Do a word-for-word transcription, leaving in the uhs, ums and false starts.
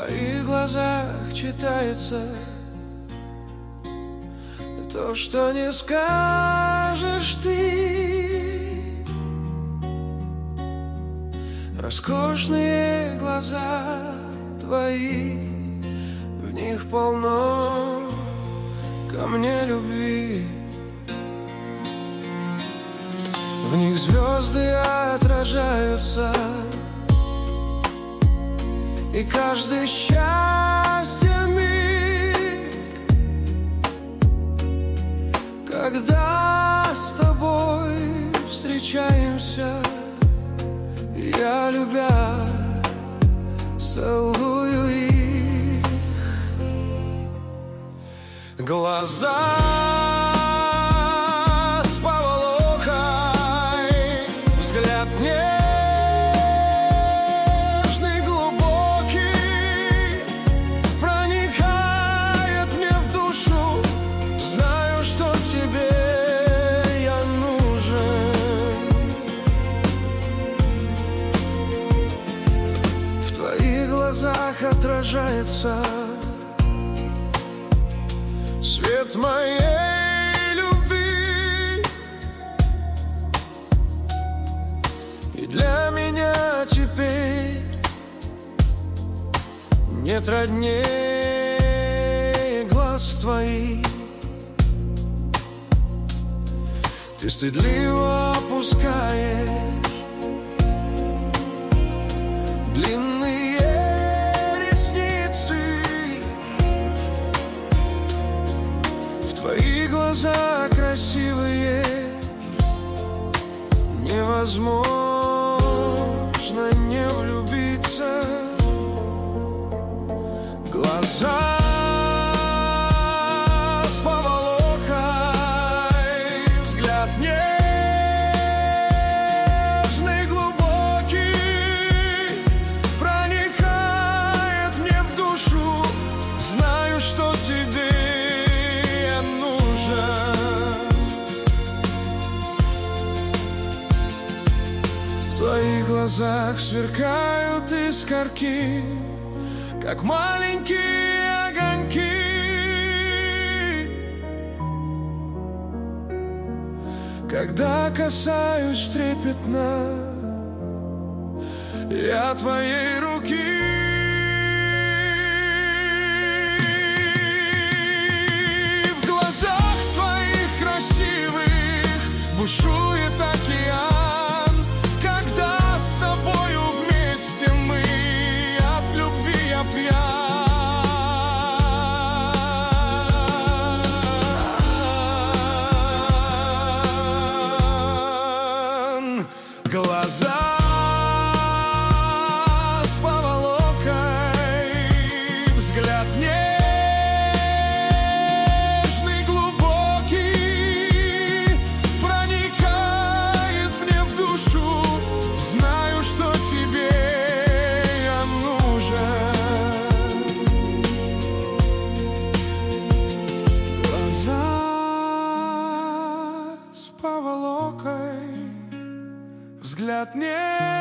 твоих глазах читается то, что не скажешь ты. Роскошные глаза твои, в них полно ко мне любви. В них звезды отражаются, и каждый счастье миг, когда с тобой встречаемся, я, любя, целую их. Глаза с поволокой, взгляд нежный, глубокий, проникает мне в душу. Знаю, что тебе я нужен. В твоих глазах отражается свет моей любви, и для меня теперь нет роднее глаз твоих. Ты стыдливо опускаешь длинные ресницы. Твои глаза красивые, невозможно не влюбиться. Глаза с поволокой, взгляд нежный, глубокий, проникает мне в душу. Знаю, что тебе в твоих глазах сверкают искорки, как маленькие огоньки. Когда касаюсь трепетно я твоей руки, в глазах твоих красивых бушует океан. Глаза с поволокой, взгляд нежный, глубокий, проникает мне в душу. Знаю, что тебе я нужен. Глаза с поволокой, взгляд не